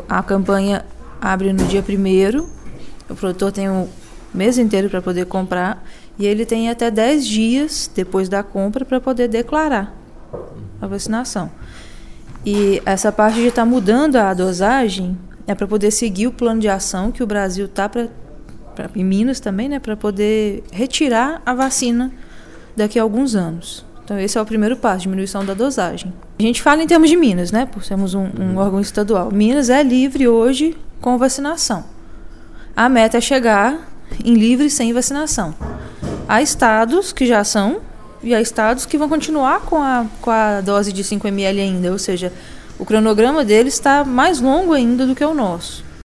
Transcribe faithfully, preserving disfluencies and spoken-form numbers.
A campanha abre no dia primeiro, o produtor tem o mês inteiro para poder comprar e ele tem até dez dias depois da compra para poder declarar a vacinação. E essa parte de estar tá mudando a dosagem é para poder seguir o plano de ação que o Brasil está para, em Minas também, né, para poder retirar a vacina daqui a alguns anos. Então esse é o primeiro passo, diminuição da dosagem. A gente fala em termos de Minas, né, por sermos um, um órgão estadual. Minas é livre hoje com vacinação. A meta é chegar em livre sem vacinação. Há estados que já são e há estados que vão continuar com a, com a dose de cinco mililitros ainda, ou seja, o cronograma deles está mais longo ainda do que o nosso.